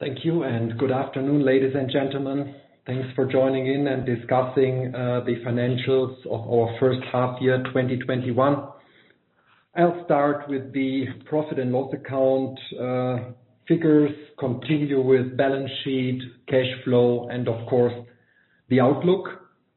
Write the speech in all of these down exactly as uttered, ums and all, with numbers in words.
Thank you, and good afternoon, ladies and gentlemen. Thanks for joining in and discussing uh, the financials of our first half year twenty twenty-one. I'll start with the profit and loss account uh, figures, continue with balance sheet, cash flow, and of course, the outlook.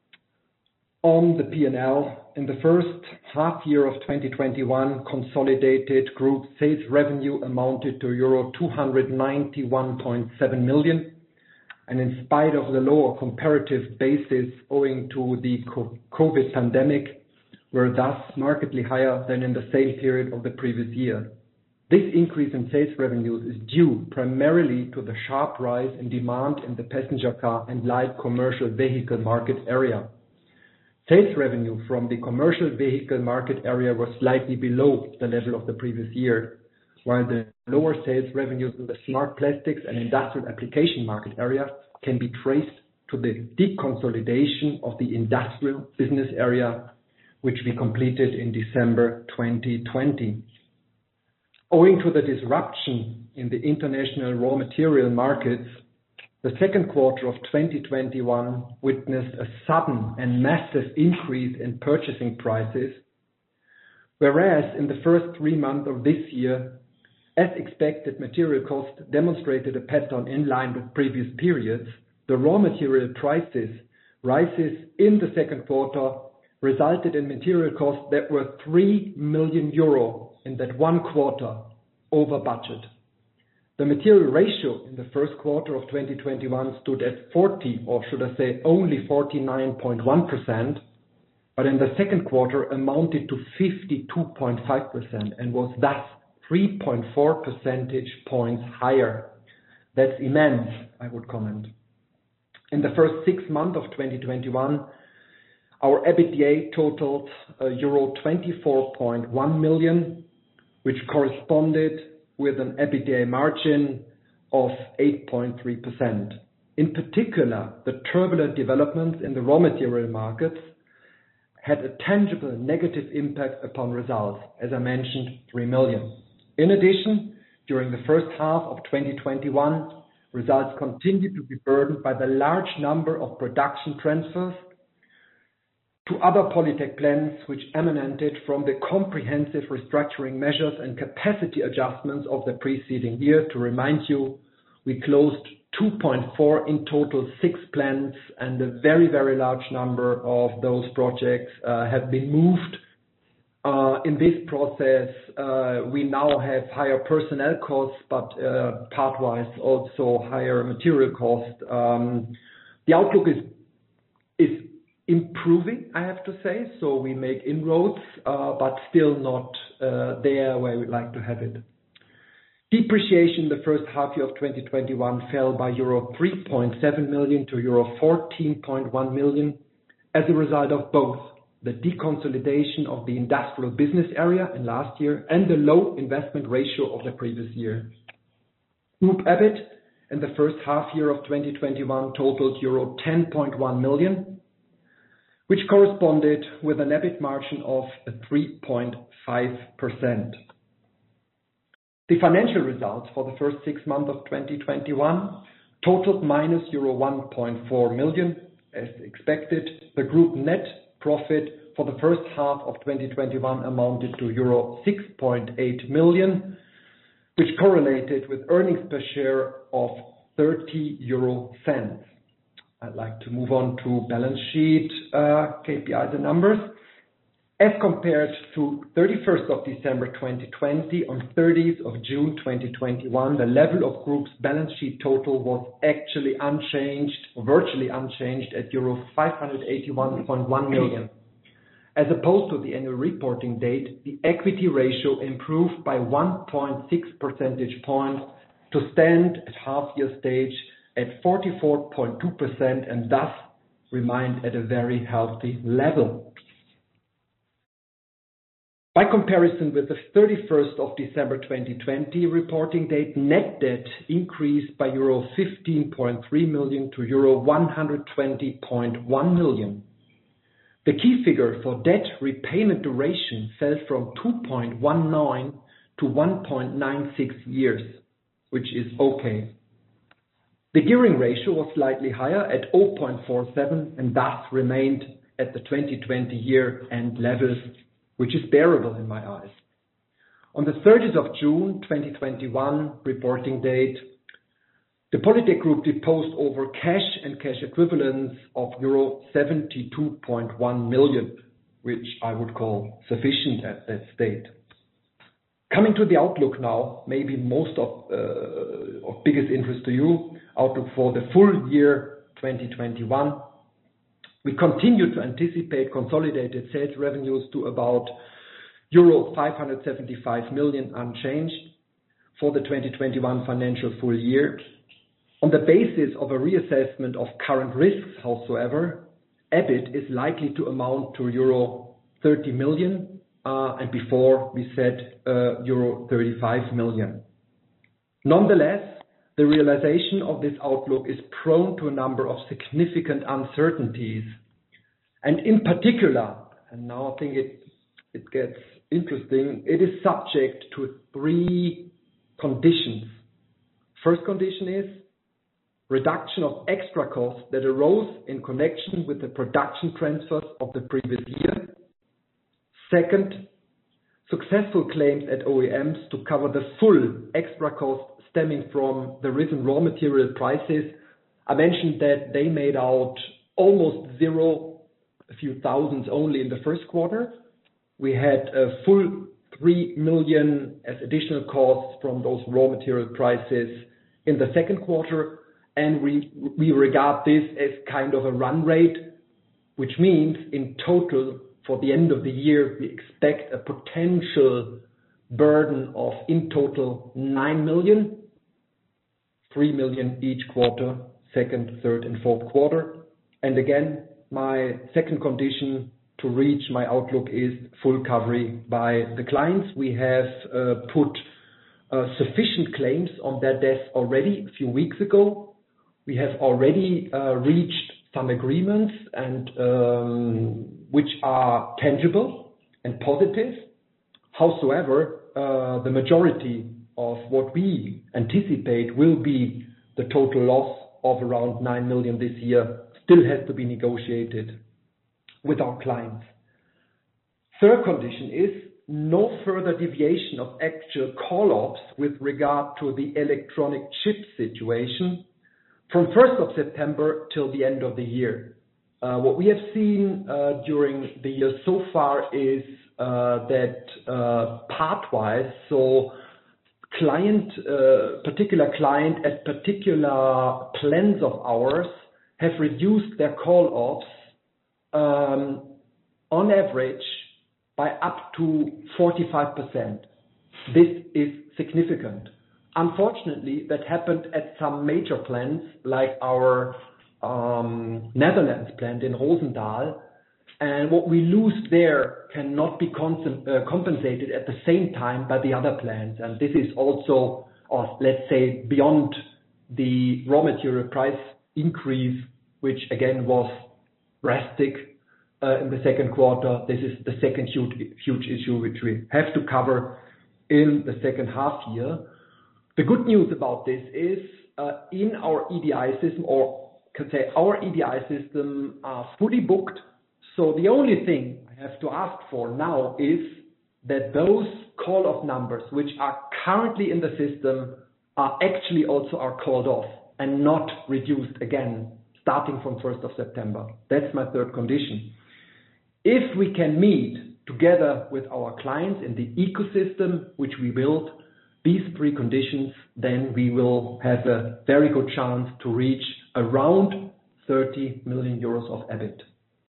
On the P and L, in the first half year of twenty twenty-one, consolidated group sales revenue amounted to euro two hundred ninety-one point seven million, and in spite of the lower comparative basis owing to the COVID pandemic, were thus markedly higher than in the same period of the previous year. This increase in sales revenues is due primarily to the sharp rise in demand in the passenger car and light commercial vehicle market area. Sales revenue from the commercial vehicle market area was slightly below the level of the previous year, while the lower sales revenues in the smart plastics and industrial application market area can be traced to the deconsolidation of the industrial business area, which we completed in December twenty twenty. Owing to the disruption in the international raw material markets, the second quarter of twenty twenty-one witnessed a sudden and massive increase in purchasing prices, whereas in the first three months of this year, as expected, material costs demonstrated a pattern in line with previous periods. The raw material prices rises in the second quarter resulted in material costs that were three million euro in that one quarter over budget. The material ratio in the first quarter of twenty twenty-one stood at forty, or should I say only forty-nine point one percent, but in the second quarter amounted to fifty-two point five percent and was thus three point four percentage points higher. That's immense, I would comment. In the first six months of twenty twenty-one, our EBITDA totaled uh, euro twenty-four point one million, which corresponded with an EBITDA margin of eight point three percent. In particular, the turbulent developments in the raw material markets had a tangible negative impact upon results, as I mentioned, three million. In addition, during the first half of twenty twenty-one, results continued to be burdened by the large number of production transfers to other Polytec plants, which emanated from the comprehensive restructuring measures and capacity adjustments of the preceding year. To remind you, we closed two point four in total, six plants, and a very, very large number of those projects uh, have been moved. Uh, in this process, uh, we now have higher personnel costs, but uh, part-wise also higher material costs. Um, the outlook is is improving, I have to say, so we make inroads, uh, but still not uh, there where we'd like to have it. Depreciation in the first half year of twenty twenty-one fell by euro three point seven million to euro fourteen point one million as a result of both the deconsolidation of the industrial business area in last year and the low investment ratio of the previous year. Group EBIT in the first half year of twenty twenty-one totaled euro ten point one million, which corresponded with an EBIT margin of three point five percent. The financial results for the first six months of twenty twenty-one totaled minus euro one point four million. As expected, the group net profit for the first half of twenty twenty-one amounted to euro six point eight million, which correlated with earnings per share of thirty euro cents. I'd like to move on to balance sheet uh, K P Is and numbers. As compared to thirty-first of December twenty twenty, on thirtieth of June twenty twenty-one, the level of group's balance sheet total was actually unchanged, virtually unchanged at euro five hundred eighty-one point one million. As opposed to the annual reporting date, the equity ratio improved by one point six percentage points to stand at half-year stage at forty-four point two percent and thus remained at a very healthy level. By comparison with the thirty-first of December twenty twenty reporting date, net debt increased by euro fifteen point three million to euro one hundred twenty point one million. The key figure for debt repayment duration fell from two point one nine to one point nine six years, which is okay. The gearing ratio was slightly higher at zero point four seven and thus remained at the twenty twenty year-end level, which is bearable in my eyes. On the thirtieth of June twenty twenty-one, reporting date, the Polytec Group disposed over cash and cash equivalents of euro seventy-two point one million, which I would call sufficient at that state. Coming to the outlook now, maybe most of, uh, of biggest interest to you, outlook for the full year twenty twenty-one. We continue to anticipate consolidated sales revenues to about euro five hundred seventy-five million unchanged for the twenty twenty-one financial full year. On the basis of a reassessment of current risks, however, EBIT is likely to amount to euro thirty million, uh, and before we said uh, euro thirty-five million. Nonetheless, the realization of this outlook is prone to a number of significant uncertainties, and in particular, and now I think it it gets interesting, it is subject to three conditions. First condition is reduction of extra costs that arose in connection with the production transfers of the previous year. Second, successful claims at O E Ms to cover the full extra cost stemming from the risen raw material prices. I mentioned that they made out almost zero, a few thousands only in the first quarter. We had a full three million as additional costs from those raw material prices in the second quarter. And we, we regard this as kind of a run rate, which means in total for the end of the year, we expect a potential burden of in total nine million, three million each quarter, second, third and fourth quarter. And again, my second condition to reach my outlook is full coverage by the clients. We have uh, put uh, sufficient claims on their desk already a few weeks ago. We have already uh, reached some agreements and um, which are tangible and positive. However, uh, the majority of what we anticipate will be the total loss of around nine million this year still has to be negotiated with our clients. Third condition is no further deviation of actual call-offs with regard to the electronic chip situation from first of September till the end of the year. Uh, what we have seen uh, during the year so far is uh, that uh, part-wise, so client, uh, particular client at particular plans of ours have reduced their call-offs um, on average by up to forty-five percent. This is significant. Unfortunately, that happened at some major plants like our um, Netherlands plant in Roosendaal, and what we lose there cannot be uh, compensated at the same time by the other plants. And this is also, or let's say, beyond the raw material price increase, which again was drastic uh, in the second quarter. This is the second huge, huge issue which we have to cover in the second half year. The good news about this is uh, in our E D I system, or could say our E D I system are fully booked. So the only thing I have to ask for now is that those call-off numbers which are currently in the system are actually also are called off and not reduced again starting from first of September. That's my third condition. If we can meet together with our clients in the ecosystem which we build these three conditions, then we will have a very good chance to reach around thirty million euros of EBIT.